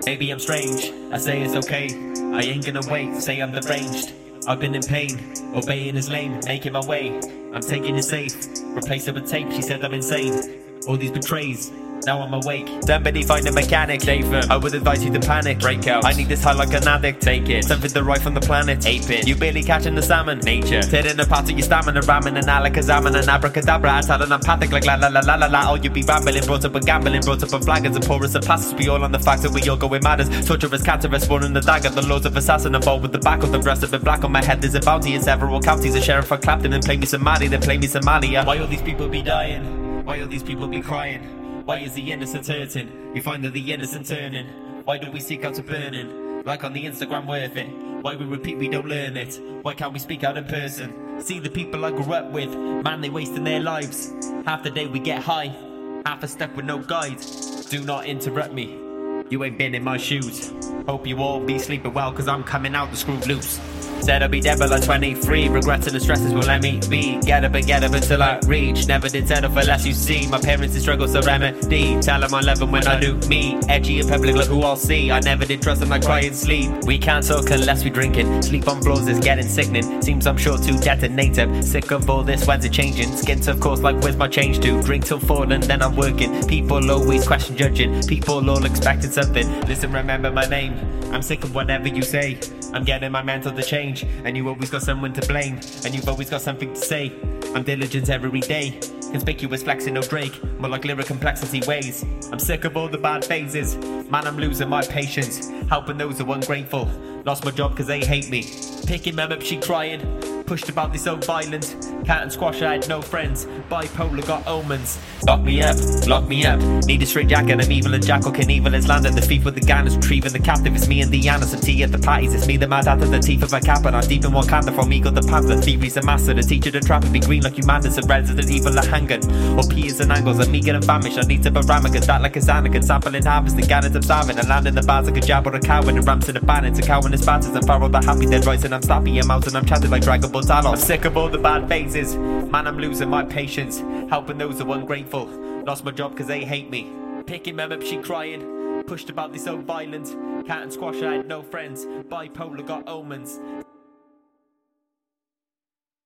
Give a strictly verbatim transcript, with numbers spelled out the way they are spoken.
Maybe I'm strange, I say it's okay. I ain't gonna wait, say I'm deranged. I've been in pain, obeying his lane, making my way. I'm taking it safe, replace it with tape, she said I'm insane. All these betrays, now I'm awake. Somebody find a mechanic, Dathan. I would advise you to panic. Break out. I need this high like an addict. Take it. Something to right from the planet. Ape it. You barely catching the salmon. Nature. Tearing apart of your stamina. Ramming and alakazam and abracadabra. Outside and empathic like la la la la la la. Oh, you be rambling. Brought up a gambling. Brought up a flag as a porous of passes. We all on the fact that we all going mad as torturous, cancerous, born the dagger. The lords of assassin involved with the back of the rest of it black on my head. There's a bounty in several counties. A sheriff for Clapton and play me Somali. Then play me Somalia. Why all these people be dying? Why all these people be crying? Why is the innocent hurting? You find that the innocent turning. Why do we seek out to burning? Like on the Instagram worth it. Why we repeat we don't learn it? Why can't we speak out in person? See the people I grew up with, man, they wasting their lives. Half the day we get high, half a step with no guide. Do not interrupt me, you ain't been in my shoes. Hope you all be sleeping well, cause I'm coming out the screw loose. Said I'll be dead by like twenty-three. Regrets and the stresses will let me be. Get up and get up until I reach. Never did settle for less, you see. My parents did struggle, so remedy. Tell them I love them when I do me. Edgy in public, look who I'll see. I never did trust them, I cry and sleep. We can't talk unless we drinking. Sleep on floors is getting sickening. Seems I'm sure to detonate up. Sick of all this, when's it changing? Skins of course, like where's my change to? Drink till four and then I'm working. People always question judging. People all expecting something. Listen, remember my name. I'm sick of whatever you say. I'm getting my mental to change. And you always got someone to blame. And you've always got something to say. I'm diligent every day. Conspicuous flexing no Drake. More like lyric complexity ways. I'm sick of all the bad phases. Man, I'm losing my patience. Helping those who are ungrateful. Lost my job cause they hate me. Picking mum up, she crying. Pushed about this so violent. Cat and squash, I had no friends. Bipolar got omens. Lock me up, lock me up. Need a straight jacket, I'm evil and Jackal Knievel has landed. The thief with the gun is retrieving the captive. It's me and the Anna, some tea at the parties. It's me, the mad at the teeth of my cap. And I'm deep in one canter from Eagle the Panther. Theory's a master, the teacher, the trapper. Be green like you madness, and resident evil are hanging. Or peers and angles, I'm meager and famished. I need to baramagas, that like a Xanagan. Sampling harvesting, gannets of starving. And landing the bars like a jab or a cow. And the ramps in the ban, it's a cow and the spatters. And Pharaoh the happy, they're rising. I'm snappy, I'm out and I'm chatting like Dragon Ball Talon. I'm sick of all the bad phases. Man, I'm losing my patience. Helping those who are ungrateful. Lost my job cause they hate me. Picking mum up, she crying. Pushed about this so violent. Cat and squash, I had no friends. Bipolar got omens.